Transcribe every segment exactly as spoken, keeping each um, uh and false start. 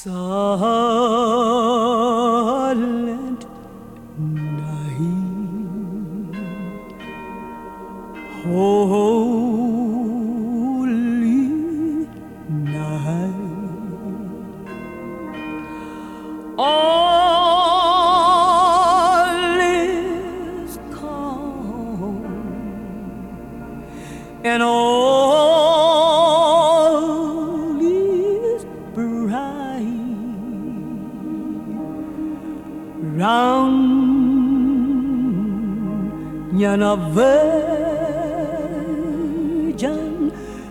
Silent night, holy night, all is calm and all is bright round Yana Virgin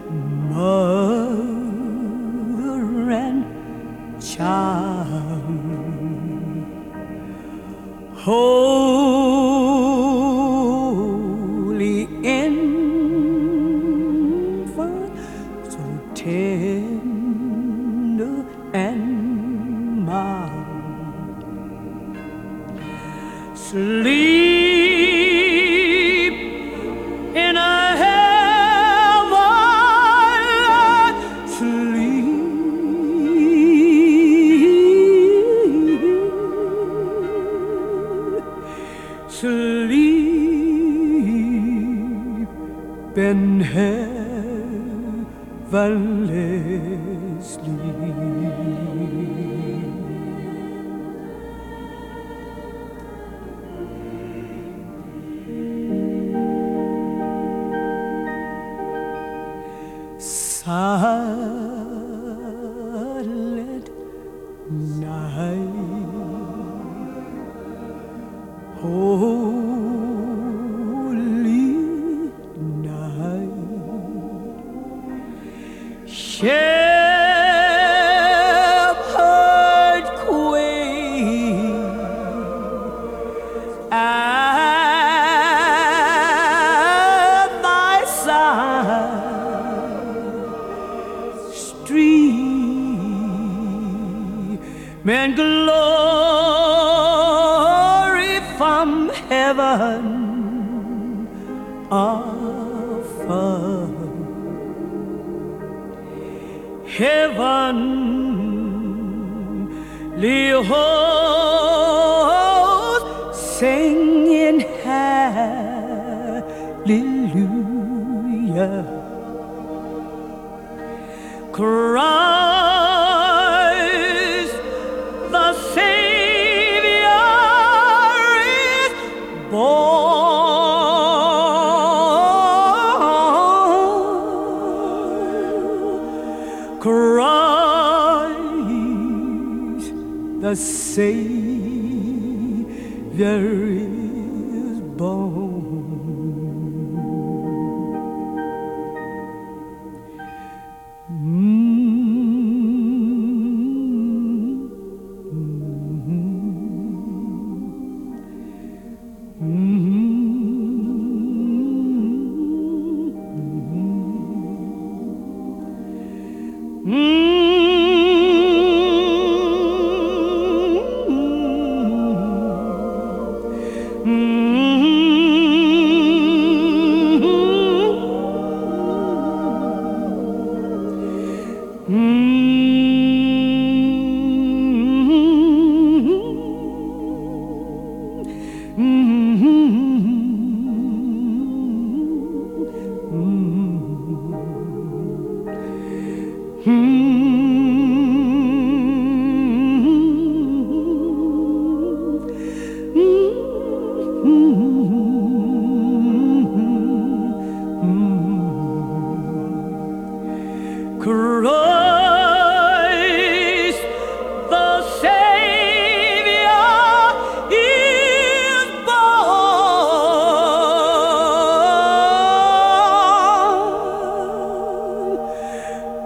Mother and Child, Holy Infant, so tender and mild, sleep in a heaven, sleep, sleep in heavenly sleep. Silent night, holy night, shepherd queen at thy side, streaming glory from heaven afar, heavenly hosts singing hallelujah. Christ the Savior is born. Christ the Savior is born. Christ the Savior is born.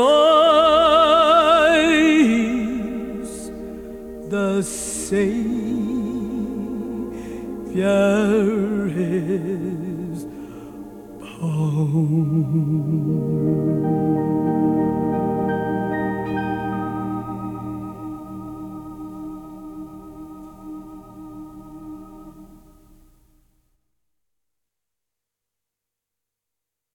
Christ the Savior is born.